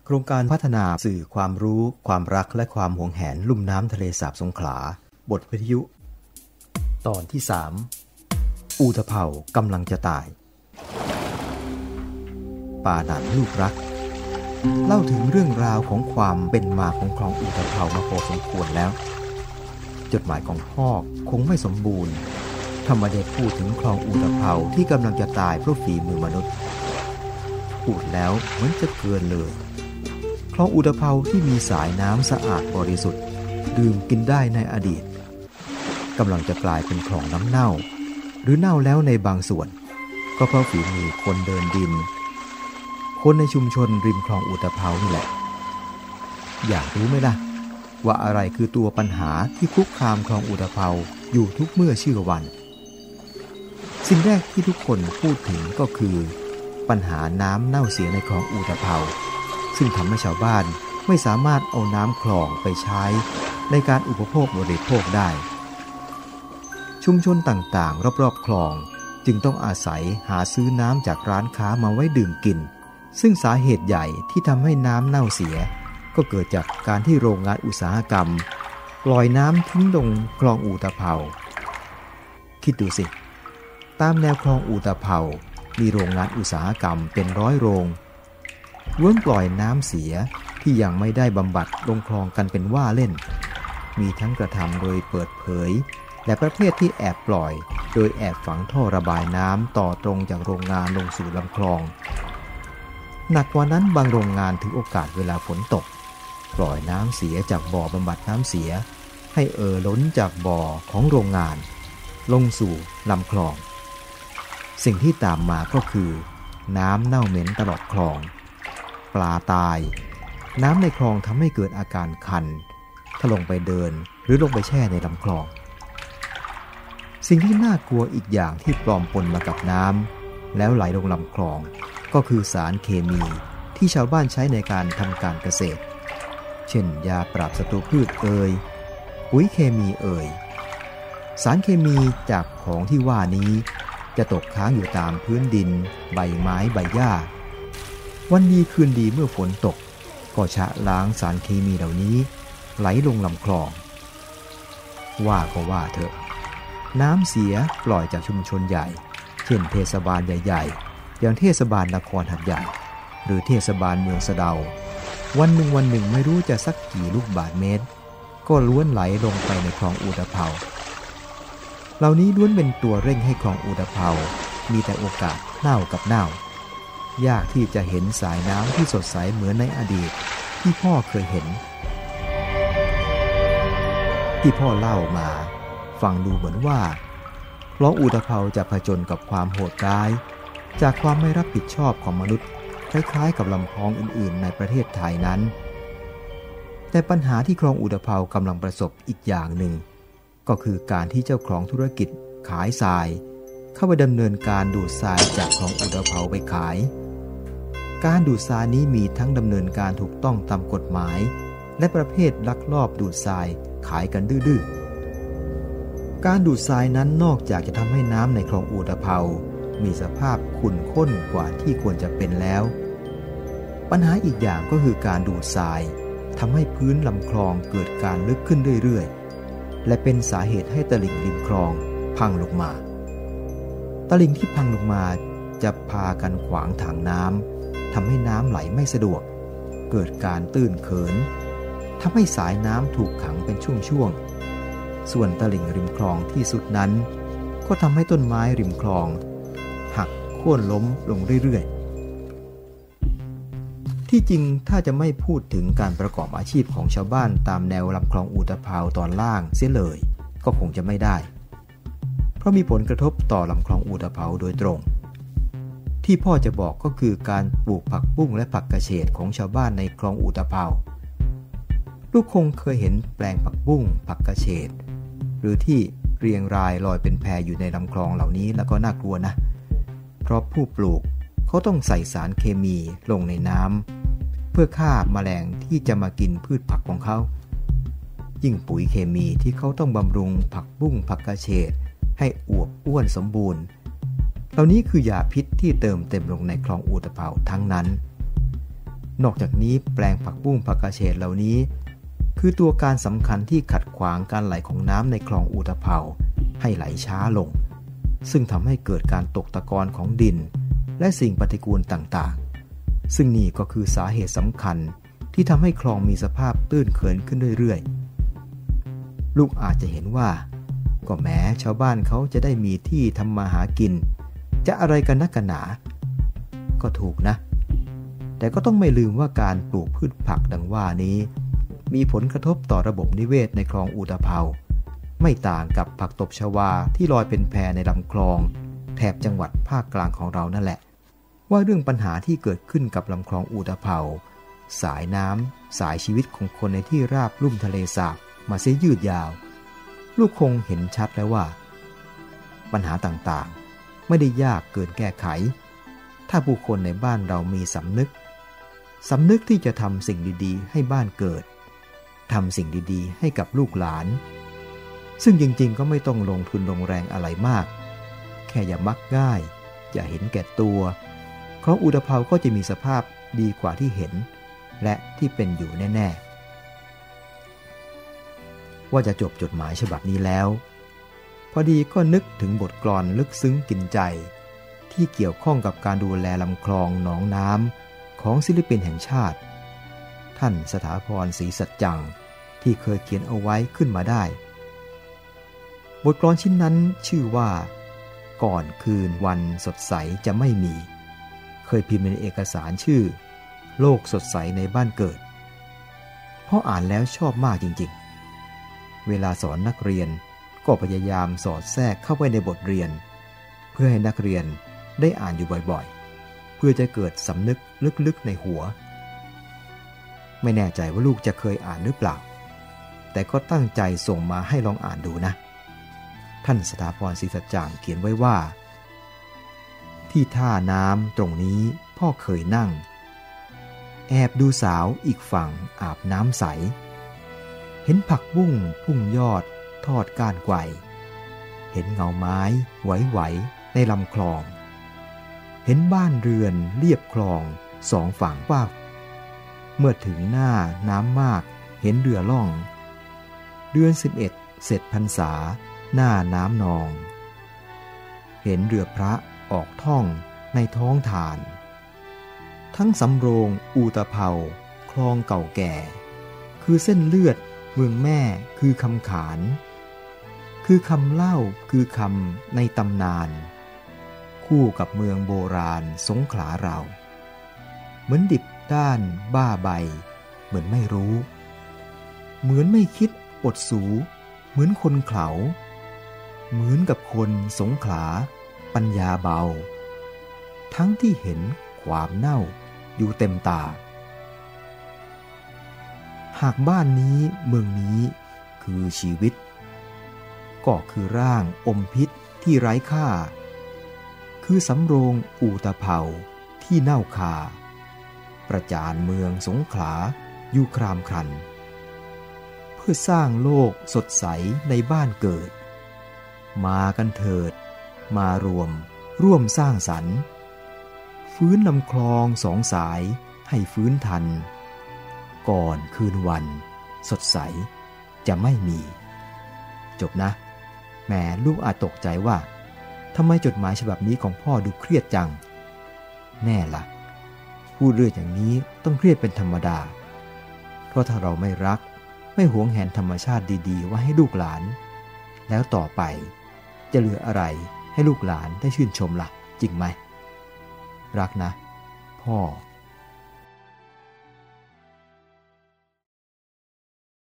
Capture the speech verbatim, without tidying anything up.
โครงการพัฒนาสื่อความรู้ความรักและความหวงแหนลุ่มน้ำทะเลสาบสงขลาบทวิทยุตอนที่สามอูตะเภากำลังจะตายป่าหนานลูกรักเล่าถึงเรื่องราวของความเป็นมาของคลองอูตะเภามาพอสมควรแล้วจดหมายของพ่อคงไม่สมบูรณ์ถ้าไม่ได้พูดถึงคลองอูตะเภาที่กำลังจะตายเพราะฝีมือมนุษย์พูดแล้วเหมือนจะเกินเลยคลองอูตะเภาที่มีสายน้ำสะอาดบริสุทธิ์ดื่มกินได้ในอดีตกำลังจะกลายเป็นคลองน้ำเน่าหรือเน่าแล้วในบางส่วนก็เพราะฝีมือคนเดินดินคนในชุมชนริมคลองอูตะเภานี่แหละอยากรู้ไหมล่ะว่าอะไรคือตัวปัญหาที่คุกคามคลองอูตะเภาอยู่ทุกเมื่อเชื่อวันสิ่งแรกที่ทุกคนพูดถึงก็คือปัญหาน้ำเน่าเสียในคลองอูตะเภาซึ่งทำให้ชาวบ้านไม่สามารถเอาน้ำคลองไปใช้ในการอุปโภคบริโภคได้ชุมชนต่างๆรอบๆคลองจึงต้องอาศัยหาซื้อน้ำจากร้านค้ามาไว้ดื่มกินซึ่งสาเหตุใหญ่ที่ทำให้น้ำเน่าเสียก็เกิดจากการที่โรงงานอุตสาหกรรมปล่อยน้ำทิ้งลงคลองอูตะเภาคิดดูสิตามแนวคลองอูตะเภามีโรงงานอุตสาหกรรมเป็นร้อยโรงล้วนปล่อยน้ำเสียที่ยังไม่ได้บำบัดลงคลองกันเป็นว่าเล่นมีทั้งกระทำโดยเปิดเผยและประเภทที่แอบปล่อยโดยแอบฝังท่อระบายน้ำต่อตรงจากโรงงานลงสู่ลำคลองหนักกว่านั้นบางโรงงานถือโอกาสเวลาฝนตกปล่อยน้ำเสียจากบ่อบำบัดน้ำเสียให้เอ่อล้นจากบ่อของโรงงานลงสู่ลำคลองสิ่งที่ตามมาก็คือน้ำเน่าเหม็นตลอดคลองปลาตายน้ำในคลองทำให้เกิดอาการคันถ้าลงไปเดินหรือลงไปแช่ในลำคลองสิ่งที่น่ากลัวอีกอย่างที่ปลอมปนมากับน้ำแล้วไหลลงลำคลองก็คือสารเคมีที่ชาวบ้านใช้ในการทำการเกษตรเช่นยาปราบศัตรูพืชเอ่ยปุ๋ยเคมีเอ่ยสารเคมีจากของที่ว่านี้จะตกค้างอยู่ตามพื้นดินใบไม้ใบหญ้าวันดีคืนดีเมื่อฝนตกก็ชะล้างสารเคมีเหล่านี้ไหลลงลำคลองว่าก็ว่าเถอะน้ำเสียปล่อยจากชุมชนใหญ่เช่นเทศบาลใหญ่ๆอย่างเทศบาลนครหัดใหญ่หรือเทศบาลเมืองสะเดาวันหนึ่งวันหนึ่งไม่รู้จะสักกี่ลูกบาศก์เมตรก็ล้วนไหลลงไปในคลองอูตะเภาเหล่านี้ล้วนเป็นตัวเร่งให้คลองอูตะเภามีแต่โอกาสเน่ากับเน่ายากที่จะเห็นสายน้ำที่สดใสเหมือนในอดีตที่พ่อเคยเห็นที่พ่อเล่ามาฟังดูเหมือนว่าคลองอูตะเภาจะผจญกับความโหดร้ายจากความไม่รับผิดชอบของมนุษย์คล้ายๆกับลำคลองอื่นๆในประเทศไทยนั้นแต่ปัญหาที่คลองอูตะเภากำลังประสบอีกอย่างหนึ่งก็คือการที่เจ้าของธุรกิจขายทรายเข้าไปดำเนินการดูดทรายจากคลองอูตะเภาไปขายการดูดทรายนี้มีทั้งดำเนินการถูกต้องตามกฎหมายและประเภทลักลอบดูดทรายขายกันดื้อๆการดูดทรายนั้นนอกจากจะทำให้น้ำในคลองอูตะเภามีสภาพขุ่นข้นกว่าที่ควรจะเป็นแล้วปัญหาอีกอย่างก็คือการดูดทรายทำให้พื้นลำคลองเกิดการลึกขึ้นเรื่อยๆและเป็นสาเหตุให้ตลิ่งริมคลองพังลงมาตลิ่งที่พังลงมาจะพากันขวางถังน้ำทำให้น้ำไหลไม่สะดวกเกิดการตื้นเขินทำให้สายน้ำถูกขังเป็นช่วงๆส่วนตลิ่งริมคลองที่สุดนั้นก็ทำให้ต้นไม้ริมคลองหักโค่นล้มลงเรื่อยๆที่จริงถ้าจะไม่พูดถึงการประกอบอาชีพของชาวบ้านตามแนวลำคลองอูตะเภาตอนล่างเสียเลยก็คงจะไม่ได้เพราะมีผลกระทบต่อลำคลองอูตะเภาโดยตรงที่พ่อจะบอกก็คือการปลูกผักบุ้งและผักกระเฉดของชาวบ้านในคลองอูตะเภาลูกคงเคยเห็นแปลงผักบุ้งผักกระเฉดหรือที่เรียงรายลอยเป็นแพอยู่ในลำคลองเหล่านี้แล้วก็น่ากลัวนะเพราะผู้ปลูกเขาต้องใส่สารเคมีลงในน้ำเพื่อฆ่าแมลงที่จะมากินพืชผักของเขายิ่งปุ๋ยเคมีที่เขาต้องบำรุงผักบุ้งผักกระเฉดให้อวบอ้วนสมบูรณ์เหล่านี้คือยาพิษที่เติมเต็มลงในคลองอูตะเภาทั้งนั้นนอกจากนี้แปลงผักบุ้งผักกระเฉดเหล่านี้คือตัวการสำคัญที่ขัดขวางการไหลของน้ำในคลองอุตภาวให้ไหลช้าลงซึ่งทำให้เกิดการตกตะกอนของดินและสิ่งปฏิกูลต่างๆซึ่งนี่ก็คือสาเหตุสำคัญที่ทำให้คลองมีสภาพตื้นเขินขึ้นเรื่อยๆลูกอาจจะเห็นว่าก็แม้ชาวบ้านเขาจะได้มีที่ทำมาหากินจะอะไรกันนักกันหนาก็ถูกนะแต่ก็ต้องไม่ลืมว่าการปลูกพืชผักดังว่านี้มีผลกระทบต่อระบบนิเวศในคลองอุตภาวไม่ต่างกับผักตบชวาที่ลอยเป็นแพในลำคลองแถบจังหวัดภาคกลางของเรานั่นแหละว่าเรื่องปัญหาที่เกิดขึ้นกับลำคลองอุตภาวสายน้ำสายชีวิตของคนในที่ราบลุ่มทะเลสาบมาเสียยืดยาวลูกคงเห็นชัดแล้วว่าปัญหาต่างๆไม่ได้ยากเกินแก้ไขถ้าผู้คนในบ้านเรามีสำนึกสำนึกที่จะทำสิ่งดีๆให้บ้านเกิดทำสิ่งดีๆให้กับลูกหลานซึ่งจริงๆก็ไม่ต้องลงทุนลงแรงอะไรมากแค่อย่ามักง่ายอย่าเห็นแก่ตัวคลองอุตภาวก็จะมีสภาพดีกว่าที่เห็นและที่เป็นอยู่แน่ๆว่าจะจบจดหมายฉบับนี้แล้วพอดีก็นึกถึงบทกลอนลึกซึ้งกินใจที่เกี่ยวข้องกับการดูแลลำคลองหนองน้ำของศิลปินแห่งชาติท่านสถาพรศรีสัจจังที่เคยเขียนเอาไว้ขึ้นมาได้บทกลอนชิ้นนั้นชื่อว่าก่อนคืนวันสดใสจะไม่มีเคยพิมพ์ในเอกสารชื่อโลกสดใสในบ้านเกิดเพราะอ่านแล้วชอบมากจริงๆเวลาสอนนักเรียนก็พยายามสอดแทรกเข้าไปในบทเรียนเพื่อให้นักเรียนได้อ่านอยู่บ่อยๆเพื่อจะเกิดสำนึกลึกๆในหัวไม่แน่ใจว่าลูกจะเคยอ่านหรือเปล่าแต่ก็ตั้งใจส่งมาให้ลองอ่านดูนะท่านสถาพรศรีสัจจังเขียนไว้ว่าที่ท่าน้ำตรงนี้พ่อเคยนั่งแอบดูสาวอีกฝั่งอาบน้ำใสเห็นผักบุ้งพุ่งยอดทอดก้านไกวเห็นเงาไม้ไหวๆในลำคลองเห็นบ้านเรือนเรียบคลองสองฝั่งว่าเมื่อถึงหน้าน้ำมากเห็นเรือล่องเดือนสิบเอ็ดเสร็จพรรษาหน้าน้ำนองเห็นเรือพระออกท่องในท้องทานทั้งสำโรงอูตะเภาคลองเก่าแก่คือเส้นเลือดเมืองแม่คือคำขานคือคำเล่าคือคำในตำนานคู่กับเมืองโบราณสงขลาเราเหมือนดิบด้านบ้าใบเหมือนไม่รู้เหมือนไม่คิดอดสูเหมือนคนเขลาเหมือนกับคนสงขลาปัญญาเบาทั้งที่เห็นความเน่าอยู่เต็มตาหากบ้านนี้เมืองนี้คือชีวิตก็คือร่างอมพิษที่ไร้ค่าคือสำโรงอูตะเภาที่เน่าคาประจานเมืองสงขลาอยู่ครามครันเพื่อสร้างโลกสดใสในบ้านเกิดมากันเถิดมารวมร่วมสร้างสรรค์ฟื้นลำคลองสองสายให้ฟื้นทันก่อนคืนวันสดใสจะไม่มีจบนะแม่ลูกอาจตกใจว่าทำไมจดหมายฉบับนี้ของพ่อดูเครียดจังแน่ละพูดเรื่องอย่างนี้ต้องเครียดเป็นธรรมดาเพราะถ้าเราไม่รักไม่หวงแหนธรรมชาติดีๆไว้ให้ลูกหลานแล้วต่อไปจะเหลืออะไรให้ลูกหลานได้ชื่นชมล่ะจริงไหมรักนะพ่อ